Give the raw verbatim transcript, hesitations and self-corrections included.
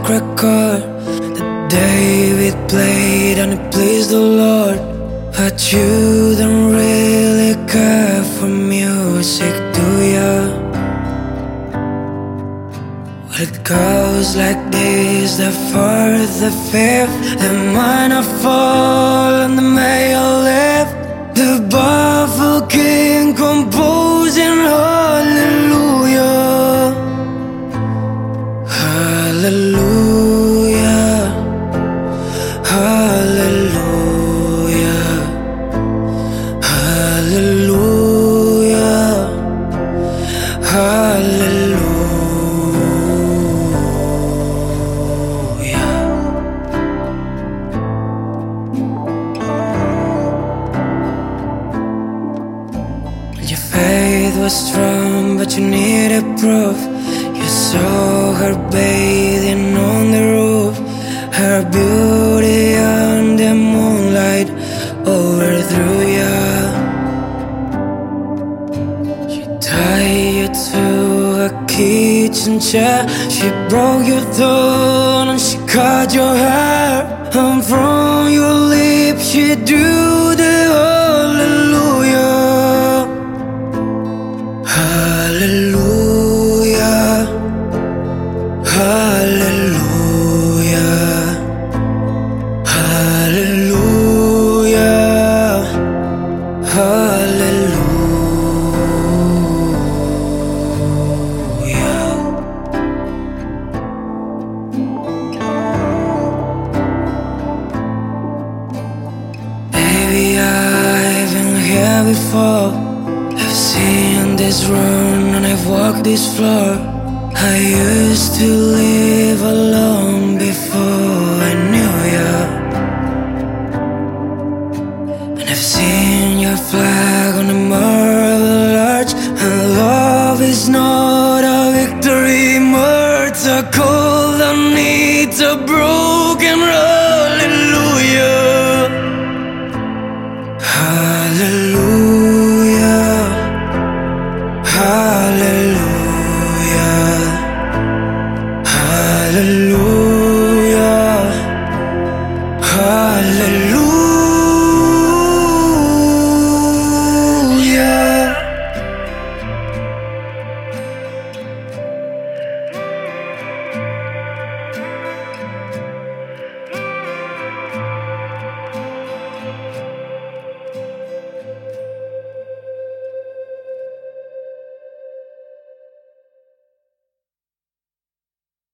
broke record that David played and it pleased the Lord. But you don't really care for music, do ya? Well, it goes like this: the fourth, the fifth, the minor fall and the major lift. The baffled king composing hallelujah, hallelujah, hallelujah, hallelujah, hallelujah. Your faith was strong, but you needed proof. You saw her bathing on the roof, her beauty on the moonlight overthrew ya. She tied you to a kitchen chair, she broke your throne and she cut your hair, and from your lips she drew the hallelujah. Hallelujah, hallelujah, hallelujah, hallelujah. Baby, I've been here before. I've seen this room and I've walked this floor. I used to live alone before I knew ya, and I've seen your flag on the marble arch. And love is not